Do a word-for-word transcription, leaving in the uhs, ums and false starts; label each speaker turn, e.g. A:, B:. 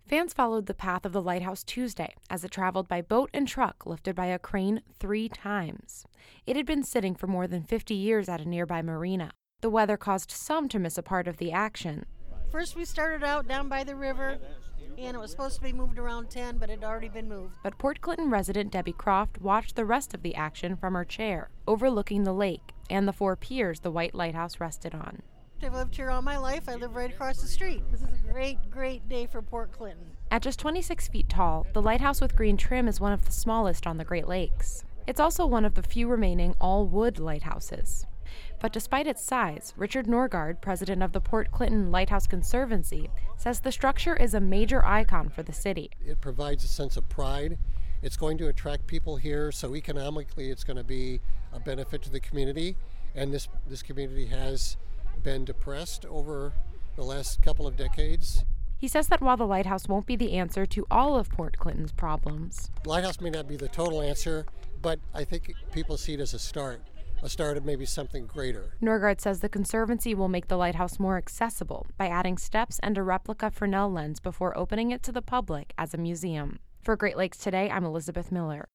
A: Fans followed the path of the lighthouse Tuesday as it traveled by boat and truck lifted by a crane three times. It had been sitting for more than fifty years at a nearby marina. The weather caused some to miss a part of the action.
B: First we started out down by the river, and it was supposed to be moved around ten, but it had already been moved.
A: But Port Clinton resident Debbie Croft watched the rest of the action from her chair, overlooking the lake and the four piers the white lighthouse rested on.
B: I've lived here all my life. I live right across the street. This is a great, great day for Port Clinton.
A: At just twenty-six feet tall, the lighthouse with green trim is one of the smallest on the Great Lakes. It's also one of the few remaining all-wood lighthouses. But despite its size, Richard Norgard, president of the Port Clinton Lighthouse Conservancy, says the structure is a major icon for the city.
C: It provides a sense of pride. It's going to attract people here, so economically it's going to be a benefit to the community. And this, this community has been depressed over the last couple of decades.
A: He says that while the lighthouse won't be the answer to all of Port Clinton's problems,
C: Lighthouse may not be the total answer, but I think people see it as a start. A start of maybe something greater.
A: Norgard says the Conservancy will make the lighthouse more accessible by adding steps and a replica Fresnel lens before opening it to the public as a museum. For Great Lakes Today, I'm Elizabeth Miller.